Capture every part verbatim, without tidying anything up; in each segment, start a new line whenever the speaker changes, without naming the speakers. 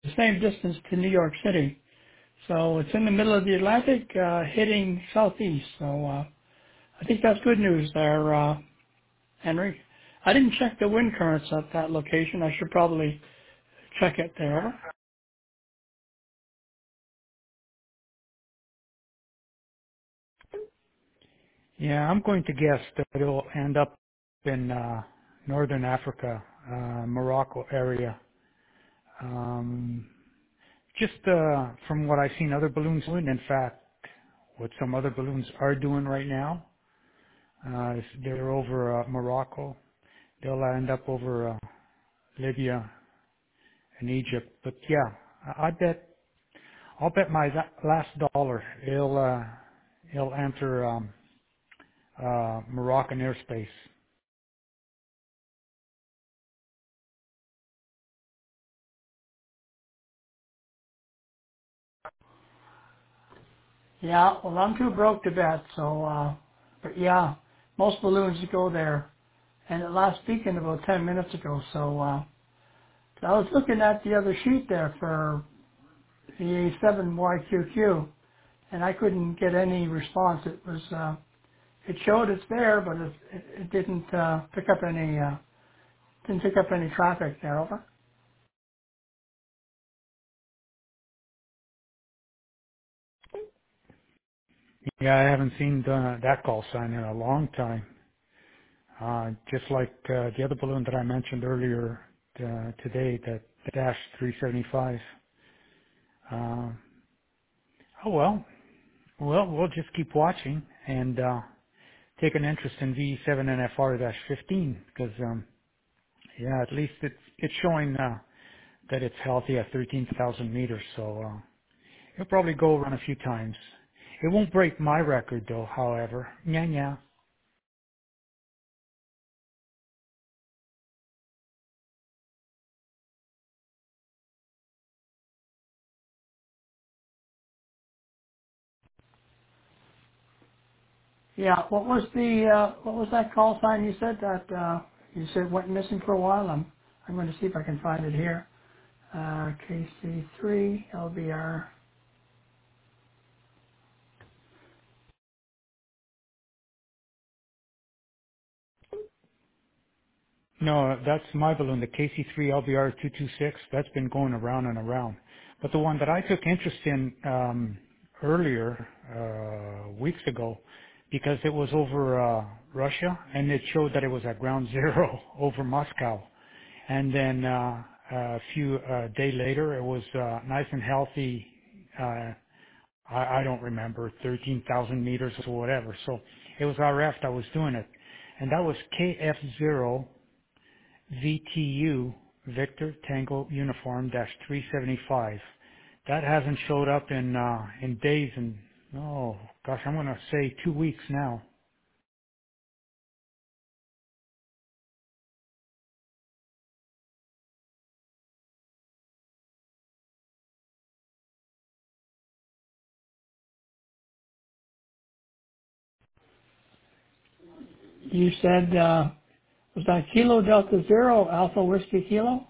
the same distance to New York City. So it's in the middle of the Atlantic, uh, hitting southeast. So uh, I think that's good news there, uh, Henry. I didn't check the wind currents at that location. I should probably check it there.
Yeah, I'm going to guess that it'll end up in uh, northern Africa, uh, Morocco area. Um, just uh, from what I've seen other balloons doing, in fact, what some other balloons are doing right now, uh, is they're over uh, Morocco. They'll end up over uh, Libya and Egypt. But yeah, I I bet I'll bet my la- last dollar it'll uh, it'll enter um, uh, Moroccan airspace.
Yeah, well, I'm too broke to bet. So, uh, but yeah, most balloons go there. And it last speaking about ten minutes ago. So uh, I was looking at the other sheet there for the A seven Y Q Q, and I couldn't get any response. It was uh, it showed it's there, but it, it, it didn't uh, pick up any uh, didn't pick up any traffic there. Over.
Yeah, I haven't seen the, that call sign in a long time. Uh, just like uh, the other balloon that I mentioned earlier uh, today, that Dash three seventy-five. Uh, oh well, well we'll just keep watching and uh, take an interest in V seven N F R fifteen because um, yeah, at least it's it's showing uh, that it's healthy at thirteen thousand meters. So uh, it'll probably go around a few times. It won't break my record though. However, yeah, yeah.
Yeah. What was the uh, what was that call sign you said that uh, you said went missing for a while? I'm I'm going to see if I can find it here. Uh, K C three L B R.
No, that's my balloon, the K C three L B R two two six. That's been going around and around. But the one that I took interest in um, earlier, uh, weeks ago, because it was over uh, Russia, and it showed that it was at ground zero over Moscow. And then uh, a few uh, day later, it was uh, nice and healthy. Uh, I, I don't remember thirteen thousand meters or whatever. So it was R F that was doing it, and that was K F zero V T U Victor Tango Uniform dash three seventy-five. That hasn't showed up in uh, in days and oh gosh, I'm gonna say two weeks now.
You said uh, was that Kilo Delta Zero Alpha Whiskey Kilo?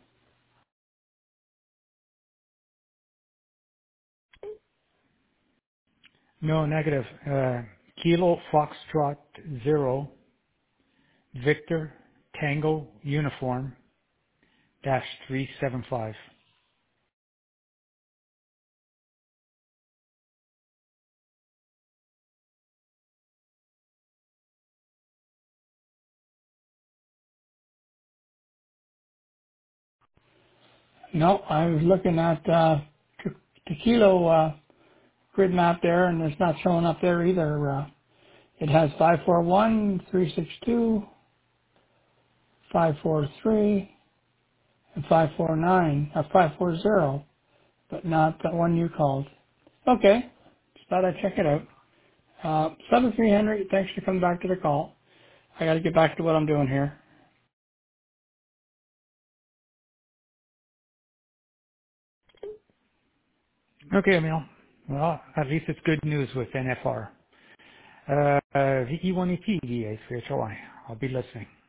No, negative. Uh, Kilo Foxtrot Zero Victor Tango Uniform dash three seven five.
No, I was looking at uh, t- the Kilo uh, grid map there, and it's not showing up there either. Uh, it has five four one, three six two, five four three, and five four nine, uh, five four zero, but not the one you called. Okay, just thought I'd check it out. Uh, seven three Henry, thanks for coming back to the call. I got to get back to what I'm doing here.
Okay, Emil. Well, at least it's good news with N F R. Uh, V E one E P V A three H O I. I'll be listening.